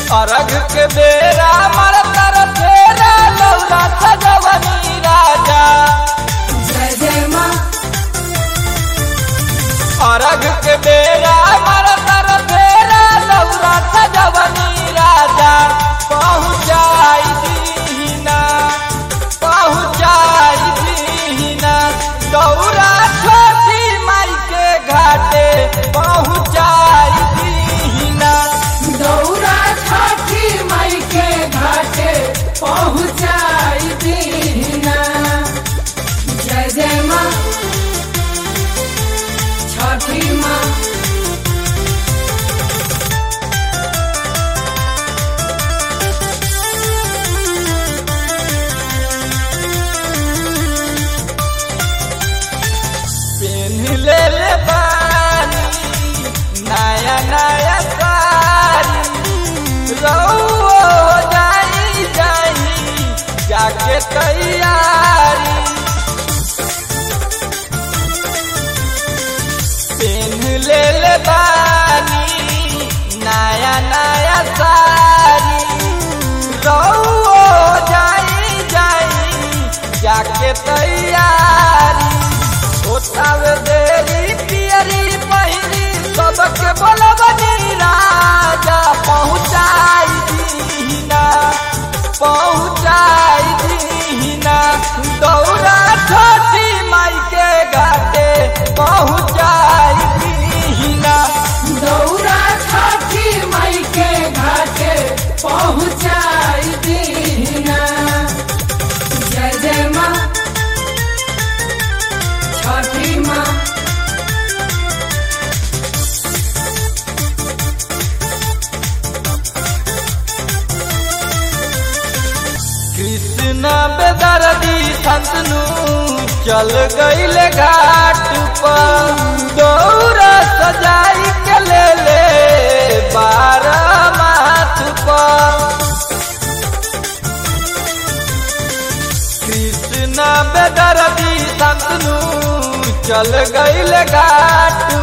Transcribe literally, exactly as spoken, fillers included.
अरग के बेरा मर तर फेरा लौरा सजवनी राजा। जय जय माँ। अरग के बेरा मर तर फेरा लौरा सजवनी राजा। पहुँचाई दीना पहुँचाई दीना दौरा छोटी माई के घाटे पहुँचाई दीना। दौरा छठी माई के घाटे पहुँचाई दीना। जय जय माँ छठी माँ। पेन ले ले बानी नया नया साड़ी रउओ जाई जाई जाके तैयारी। पेन ले ले बानी नया नया साड़ी रउओ जाई जाई जाके तैयारी। होतावे देरी पियरी पहिरी सबके बोलबनी राजा। पहुँचाई दीना पहुँचाई दीना दौरा छोटी माई के घाटे पहुँचाई दीना। दौरा छठी माई के घाटे पहुँचाई दीना। जय जय माँ छठी माँ। कृष्ण बेदर्दी संतनु चल गईले घाट पर दौरा सजाई के ले ले बारह माथ पर। कृष्ण बेदर्दी संतनु चल गईले घाट